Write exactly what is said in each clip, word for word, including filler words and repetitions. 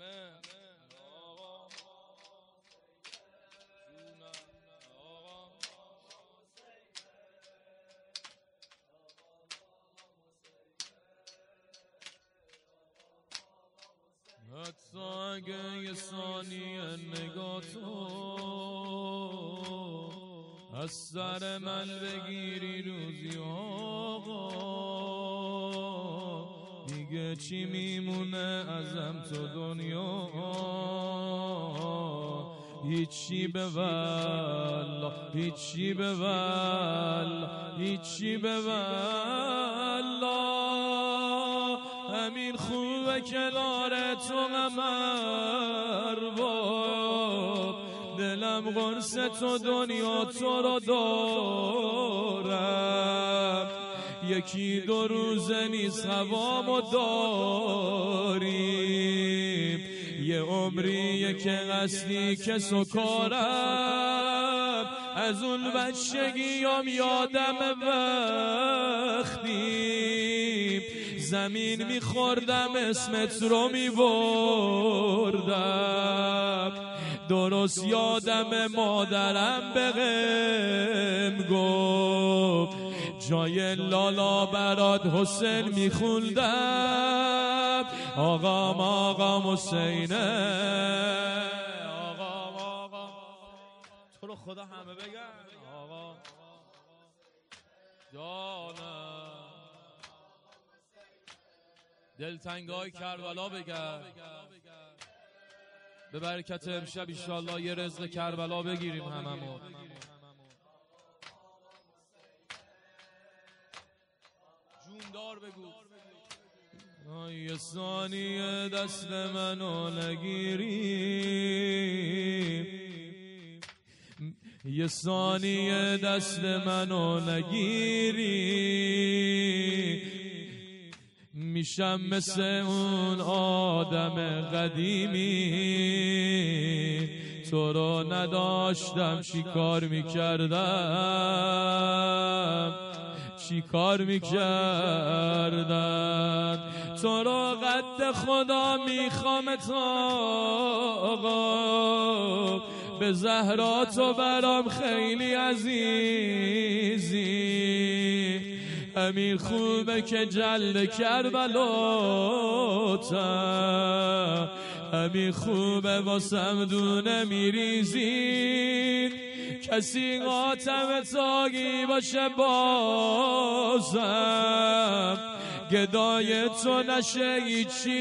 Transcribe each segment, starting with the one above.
حتی اگه یه ثانیه نگاه تو از سر من بگیری روزی آقا، دیگه چی میمونه ازم تو دنیا؟ هیچی به والله، هیچی به والله، هیچی به والله. همین خوبه کنار تو قمر باب، دلم قرص تو دنیا تو رو دارم. یکی دو روزه نیست هوامو داریم، یه عمریه که قصدی که سکارم. از اون بچگیام یادم وقتی زمین میخوردم اسمت رو میبردم. درست یادم مادرم بهم گفت جای لالا برات حسین میخوندم. آقام آقام حسینه، آقام آقام تو رو خدا همه بگن آقا جانم. دلتنگای کربلا بگن، به برکت امشب انشالله یه رزق کربلا بگیریم هممون. جوندار بگو. یه ثانیه دست منو نگیری، یه ثانیه دست منو نگیری، میشم مثل اون آدم قدیمی. تو رو نداشتم چی کار میکردم، چی کار میکردم. تو رو قد خدا میخوامت آقا، به زهرا تو برام خیلی عزیزی. همین خوبه که جلد کربلاتم، همین خوبه واسم دونه میریزی. کسی قاتم تاگی باشه بازم، گدای تو نشه هیچی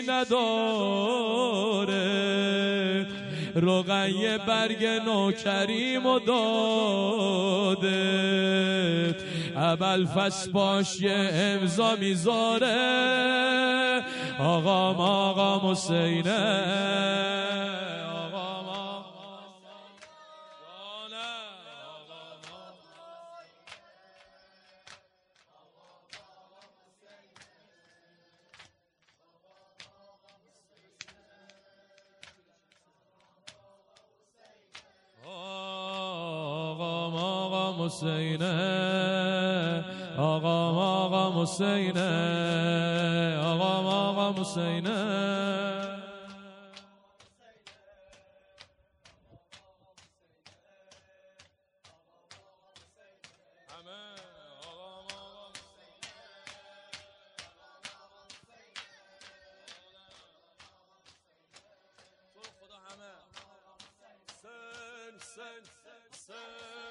نداره. رقیه برگ نوکریمو داده، ابوالفضل باش یه امضا میذاره. آقام آقام حسینه، آقام آقام حسینه، آقام آقام حسینه، آقام آقام حسینه. Sen, sen, sen.